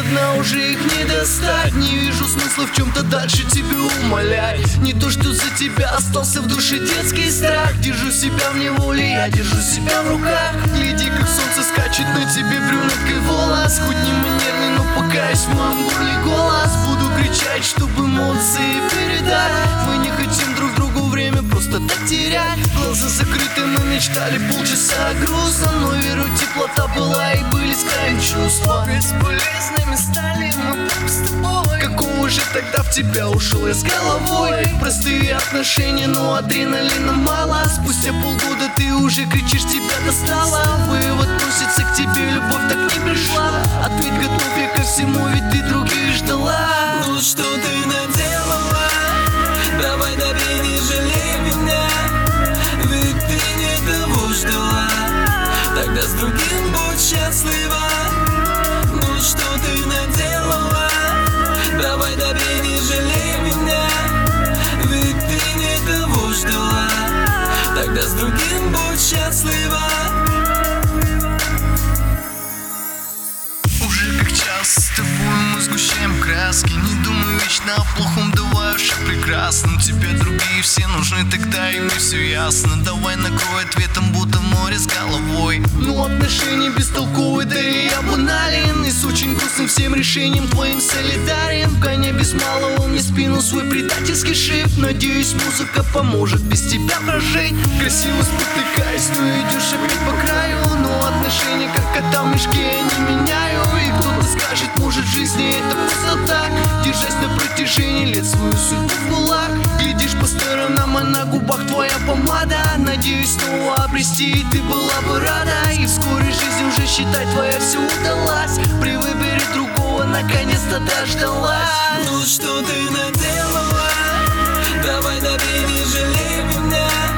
дна, уже их не достать. Не вижу смысла в чем-то дальше тебе умолять. Не то, что за тебя остался в душе детский страх. Держу себя в неволе, я держу себя в руках. Гляди, как солнце скачет на тебе брюнеткой волос. Хоть не манерный, но пока есть в моем горле голос. Буду кричать, чтобы эмоции передать. Мы не хотим друг другу время просто так терять. Глаза закрыты, мы мечтали полчаса грустно, но верю, теплота была и были скрайм чувства. Бесполезными стали мы с тобой. Какого же тогда в тебя ушел я с головой? Простые отношения, но адреналина мало. Спустя полгода ты уже кричишь, тебя достала. Вывод просится к тебе, любовь так не пришла. Ответь, готов я ко всему, ведь ты других ждала. Ну что ты наделала? Давай добей, не жалей меня. Ведь ты не того ждала. Тогда с другим будь счастлива. Ну что ты наделала? Давай добей, не жалей меня. Ведь ты не того ждала. Тогда с другим будь счастлива. Уже как час с тобой мы сгущаем краски. Не думаю вечно о плохом, давай уж о прекрасном. Тебе другие все нужны, тогда и мне все ясно. Давай накрой ответом, будто море с головой. Ну отношения бестолковые, да и я банален. И с очень грустным всем решением твоим солидарен. В коне без малого мне спину свой предательский шип. Надеюсь, музыка поможет без тебя прожить. Красиво спотыкаясь, но идешь опять по краю. Но отношения как кота в мешке, я не меняю. И кто-то скажет, может, в жизни это просто так. Держась на протяжении лет свою судьбу в кулак. Глядишь по сторонам, а на губах твоя помада. Надеюсь снова обрести, и ты была бы рада. И вскоре жизнь уже, считай, твоя все удалась. При выборе другого наконец-то дождалась. Ну что ты наделала? Давай добей, не жалей меня.